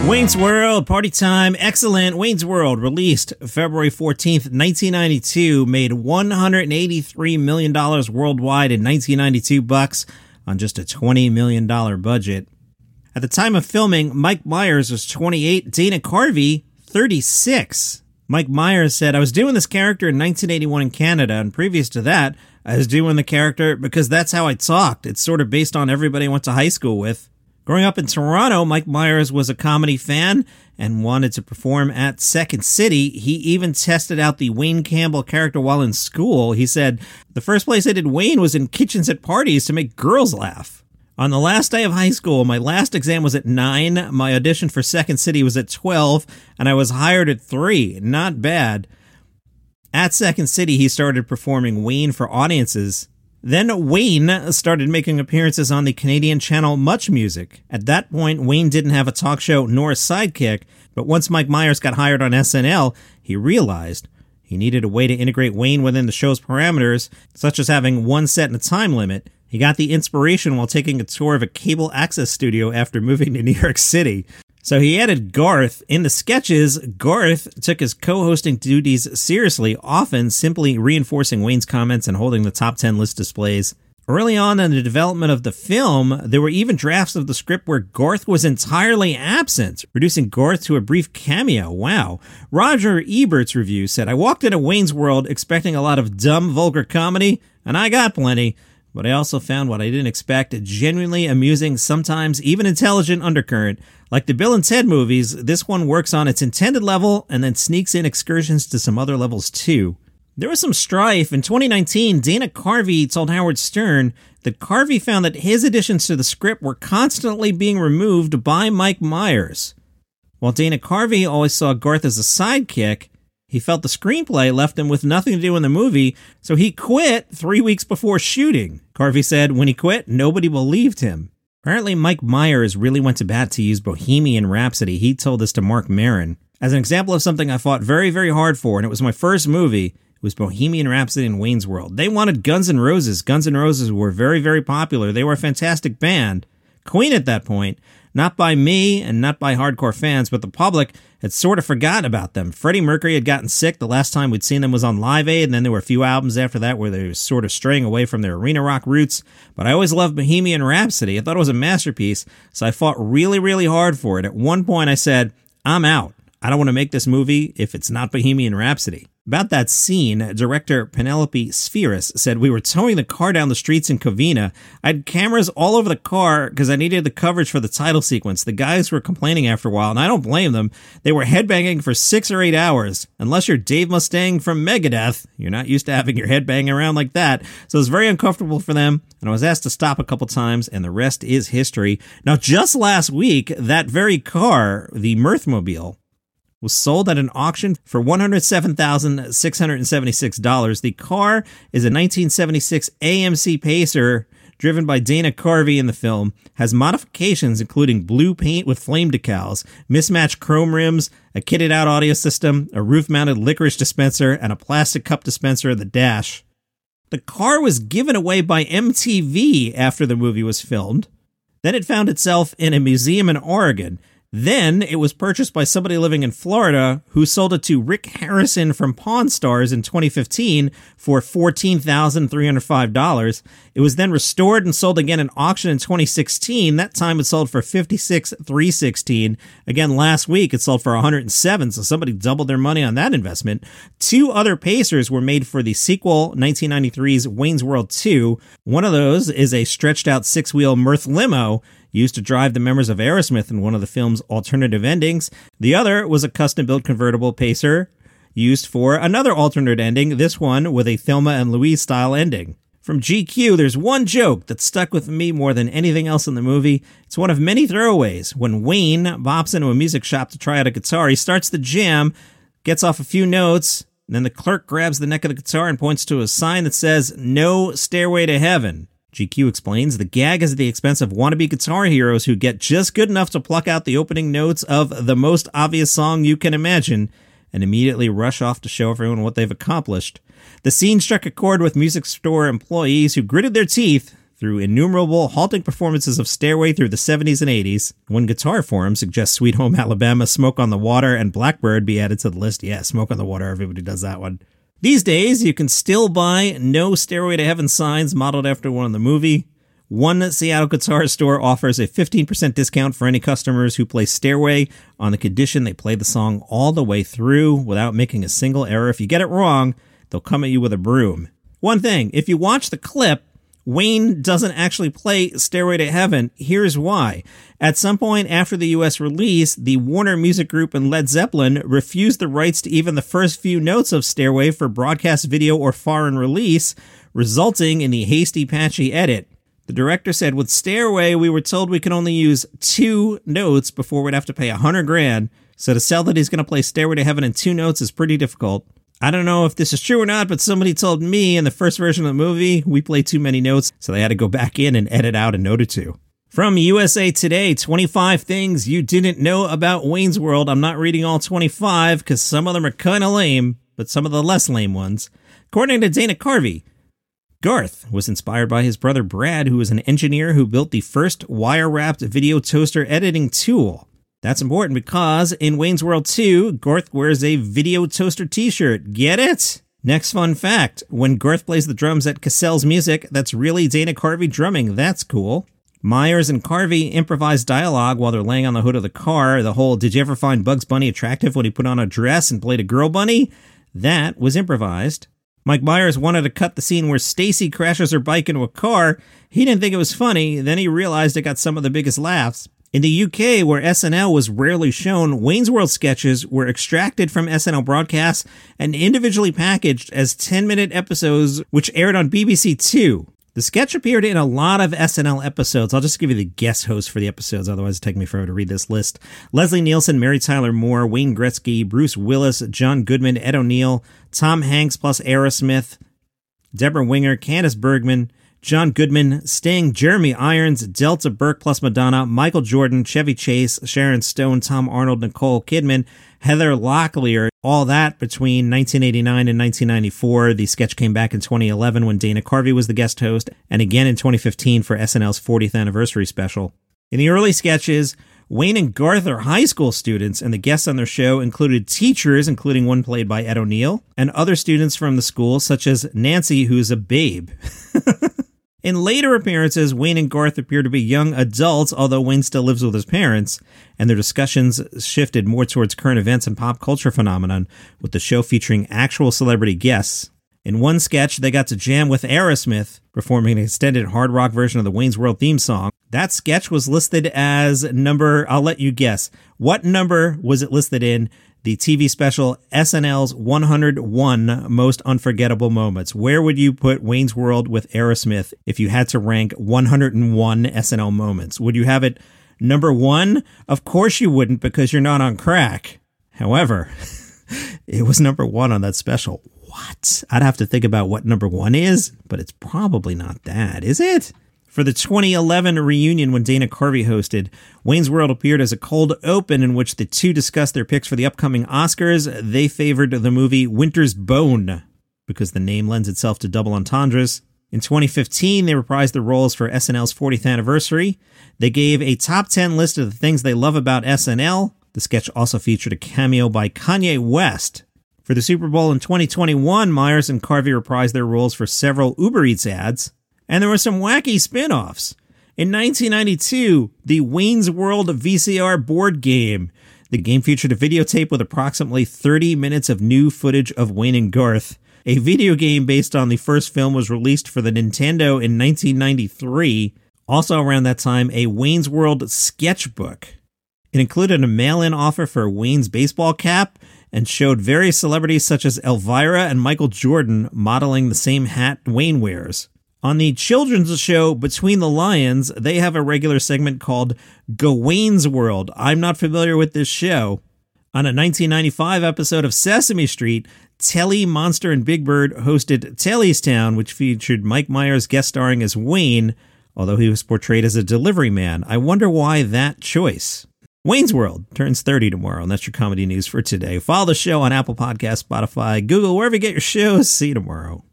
Wayne's World, party time, excellent. Wayne's World, released February 14th, 1992, made $183 million worldwide in 1992 bucks on just a $20 million budget. At the time of filming, Mike Myers was 28, Dana Carvey, 36. Mike Myers said, "I was doing this character in 1981 in Canada, and previous to that, I was doing the character because that's how I talked. It's sort of based on everybody I went to high school with." Growing up in Toronto, Mike Myers was a comedy fan and wanted to perform at Second City. He even tested out the Wayne Campbell character while in school. He said, "The first place I did Wayne was in kitchens at parties to make girls laugh." On the last day of high school, my last exam was at 9, my audition for Second City was at 12, and I was hired at 3. Not bad. At Second City, he started performing Wayne for audiences. Then Wayne started making appearances on the Canadian channel Much Music. At that point, Wayne didn't have a talk show nor a sidekick, but once Mike Myers got hired on SNL, he realized he needed a way to integrate Wayne within the show's parameters, such as having one set and a time limit. He got the inspiration while taking a tour of a cable access studio after moving to New York City. So he added Garth. In the sketches, Garth took his co-hosting duties seriously, often simply reinforcing Wayne's comments and holding the top 10 list displays. Early on in the development of the film, there were even drafts of the script where Garth was entirely absent, reducing Garth to a brief cameo. Wow. Roger Ebert's review said, "I walked into Wayne's World expecting a lot of dumb, vulgar comedy, and I got plenty. But I also found what I didn't expect, a genuinely amusing, sometimes even intelligent undercurrent. Like the Bill and Ted movies, this one works on its intended level and then sneaks in excursions to some other levels too." There was some strife. In 2019, Dana Carvey told Howard Stern that Carvey found that his additions to the script were constantly being removed by Mike Myers. While Dana Carvey always saw Garth as a sidekick, he felt the screenplay left him with nothing to do in the movie, so he quit 3 weeks before shooting. Carvey said when he quit, nobody believed him. Apparently, Mike Myers really went to bat to use Bohemian Rhapsody. He told this to Marc Maron. "As an example of something I fought very, very hard for, and it was my first movie, it was Bohemian Rhapsody and Wayne's World. They wanted Guns N' Roses. Guns N' Roses were very, very popular. They were a fantastic band. Queen at that point, not by me and not by hardcore fans, but the public had sort of forgotten about them. Freddie Mercury had gotten sick. The last time we'd seen them was on Live Aid, and then there were a few albums after that where they were sort of straying away from their arena rock roots. But I always loved Bohemian Rhapsody. I thought it was a masterpiece, so I fought really, really hard for it. At one point I said, I'm out. I don't want to make this movie if it's not Bohemian Rhapsody." About that scene, director Penelope Spheris said, "We were towing the car down the streets in Covina. I had cameras all over the car because I needed the coverage for the title sequence. The guys were complaining after a while, and I don't blame them. They were headbanging for 6 or 8 hours. Unless you're Dave Mustaine from Megadeth, you're not used to having your head banging around like that. So it was very uncomfortable for them, and I was asked to stop a couple times, and the rest is history." Now, just last week, that very car, the Mirthmobile, was sold at an auction for $107,676. The car is a 1976 AMC Pacer driven by Dana Carvey in the film, has modifications including blue paint with flame decals, mismatched chrome rims, a kitted out audio system, a roof-mounted licorice dispenser, and a plastic cup dispenser in the dash. The car was given away by MTV after the movie was filmed. Then it found itself in a museum in Oregon. Then it was purchased by somebody living in Florida who sold it to Rick Harrison from Pawn Stars in 2015 for $14,305. It was then restored and sold again at auction in 2016. That time it sold for $56,316. Again, last week it sold for $107, so somebody doubled their money on that investment. 2 other Pacers were made for the sequel, 1993's Wayne's World 2. One of those is a stretched-out 6-wheel Mirth limo used to drive the members of Aerosmith in one of the film's alternative endings. The other was a custom-built convertible Pacer used for another alternate ending, this one with a Thelma and Louise-style ending. From GQ, there's one joke that stuck with me more than anything else in the movie. It's one of many throwaways. When Wayne bops into a music shop to try out a guitar, he starts the jam, gets off a few notes, and then the clerk grabs the neck of the guitar and points to a sign that says, "No Stairway to Heaven." GQ explains the gag is at the expense of wannabe guitar heroes who get just good enough to pluck out the opening notes of the most obvious song you can imagine and immediately rush off to show everyone what they've accomplished. The scene struck a chord with music store employees who gritted their teeth, through innumerable halting performances of Stairway through the 70s and 80s. One Guitar Forum suggests Sweet Home Alabama, Smoke on the Water, and Blackbird be added to the list. Yeah, Smoke on the Water, everybody does that one. These days, you can still buy no Stairway to Heaven signs modeled after one in the movie. One Seattle guitar store offers a 15% discount for any customers who play Stairway on the condition they play the song all the way through without making a single error. If you get it wrong, they'll come at you with a broom. One thing, if you watch the clip, Wayne doesn't actually play Stairway to Heaven. Here's why. At some point after the US release, the Warner Music Group and Led Zeppelin refused the rights to even the first few notes of Stairway for broadcast video or foreign release, resulting in the hasty, patchy edit. The director said, with Stairway, we were told we could only use 2 notes before we'd have to pay $100,000. So to sell that he's going to play Stairway to Heaven in 2 notes is pretty difficult. I don't know if this is true or not, but somebody told me in the first version of the movie, we played too many notes, so they had to go back in and edit out a note or 2. From USA Today, 25 things you didn't know about Wayne's World. I'm not reading all 25 because some of them are kind of lame, but some of the less lame ones. According to Dana Carvey, Garth was inspired by his brother Brad, who was an engineer who built the first wire-wrapped video toaster editing tool. That's important because in Wayne's World 2, Garth wears a video toaster t-shirt. Get it? Next fun fact, when Garth plays the drums at Cassell's Music, that's really Dana Carvey drumming. That's cool. Myers and Carvey improvised dialogue while they're laying on the hood of the car. The whole, did you ever find Bugs Bunny attractive when he put on a dress and played a girl bunny? That was improvised. Mike Myers wanted to cut the scene where Stacy crashes her bike into a car. He didn't think it was funny, then he realized it got some of the biggest laughs. In the UK, where SNL was rarely shown, Wayne's World sketches were extracted from SNL broadcasts and individually packaged as 10-minute episodes, which aired on BBC Two. The sketch appeared in a lot of SNL episodes. I'll just give you the guest hosts for the episodes, otherwise it'll take me forever to read this list. Leslie Nielsen, Mary Tyler Moore, Wayne Gretzky, Bruce Willis, John Goodman, Ed O'Neill, Tom Hanks plus Aerosmith, Deborah Winger, Candice Bergman, John Goodman, Sting, Jeremy Irons, Delta Burke plus Madonna, Michael Jordan, Chevy Chase, Sharon Stone, Tom Arnold, Nicole Kidman, Heather Locklear, all that between 1989 and 1994. The sketch came back in 2011 when Dana Carvey was the guest host, and again in 2015 for SNL's 40th anniversary special. In the early sketches, Wayne and Garth are high school students, and the guests on their show included teachers, including one played by Ed O'Neill, and other students from the school, such as Nancy, who's a babe. In later appearances, Wayne and Garth appear to be young adults, although Wayne still lives with his parents, and their discussions shifted more towards current events and pop culture phenomenon, with the show featuring actual celebrity guests. In one sketch, they got to jam with Aerosmith, performing an extended hard rock version of the Wayne's World theme song. That sketch was listed as number, I'll let you guess. What number was it listed in? The TV special SNL's 101 Most Unforgettable Moments. Where would you put Wayne's World with Aerosmith if you had to rank 101 SNL moments? Would you have it number 1? Of course you wouldn't, because you're not on crack. However, it was number 1 on that special. What? I'd have to think about what number 1 is, but it's probably not that, is it? For the 2011 reunion when Dana Carvey hosted, Wayne's World appeared as a cold open in which the two discussed their picks for the upcoming Oscars. They favored the movie Winter's Bone because the name lends itself to double entendres. In 2015, they reprised their roles for SNL's 40th anniversary. They gave a top 10 list of the things they love about SNL. The sketch also featured a cameo by Kanye West. For the Super Bowl in 2021, Myers and Carvey reprised their roles for several Uber Eats ads. And there were some wacky spin-offs. In 1992, the Wayne's World VCR board game. The game featured a videotape with approximately 30 minutes of new footage of Wayne and Garth. A video game based on the first film was released for the Nintendo in 1993. Also around that time, a Wayne's World sketchbook. It included a mail-in offer for Wayne's baseball cap and showed various celebrities such as Elvira and Michael Jordan modeling the same hat Wayne wears. On the children's show Between the Lions, they have a regular segment called Wayne's World. I'm not familiar with this show. On a 1995 episode of Sesame Street, Telly, Monster, and Big Bird hosted Telly's Town, which featured Mike Myers guest starring as Wayne, although he was portrayed as a delivery man. I wonder why that choice. Wayne's World turns 30 tomorrow, and that's your comedy news for today. Follow the show on Apple Podcasts, Spotify, Google, wherever you get your shows. See you tomorrow.